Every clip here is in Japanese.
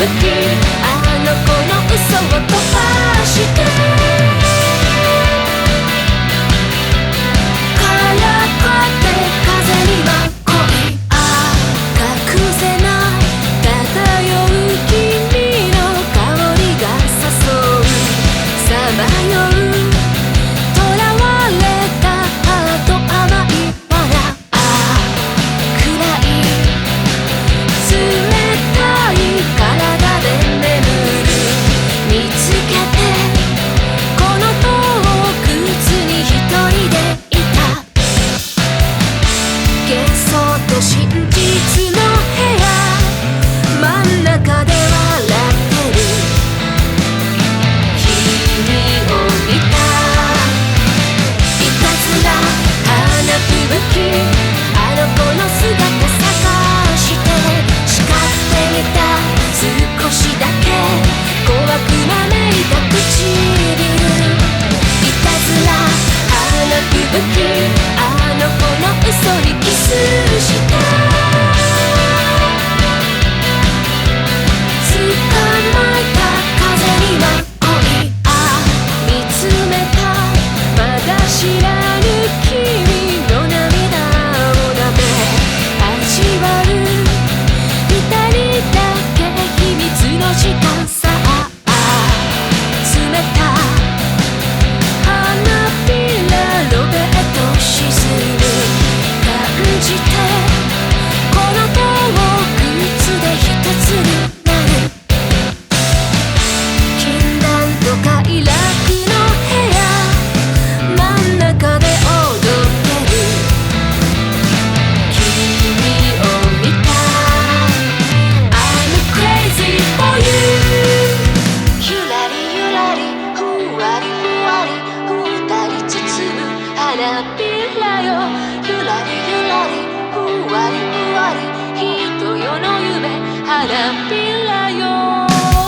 きあの子の嘘を飛ばしてからかって風に舞う恋隠せない漂う君の香りが誘うさまよう囚われたハート甘いわら暗い冷たい体で眠る見つけてこの洞窟に一人でいた幻想と真実の部屋真ん中で笑ってる君を見たいたずら花吹雪あの子の姿探して叱ってみた少しだけ怖く招いた唇いたずら花吹雪あの子の嘘にキスした捕まえた風に舞う恋見つめたまだ知らぬ君の涙をなめ味わう二人だけ秘密の時間さ冷た花びらロベット沈む感じてこの洞窟で一つになる禁断と快楽の部屋真ん中で踊ってる君を見た I'm crazy for you ゆらりゆらりふわりふわり二人包む花びらよゆらりゆらりふわりふわり人よの夢花びらよ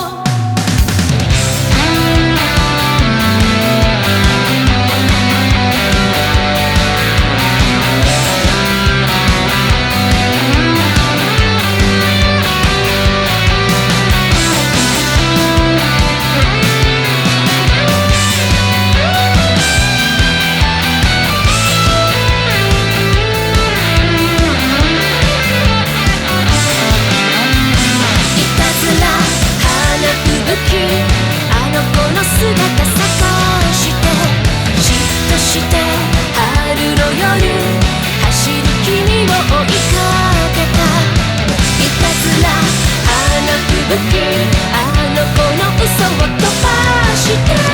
あの子の姿探して嫉妬して春の夜走る君を追いかけたいたずら花吹雪あの子の嘘を飛ばして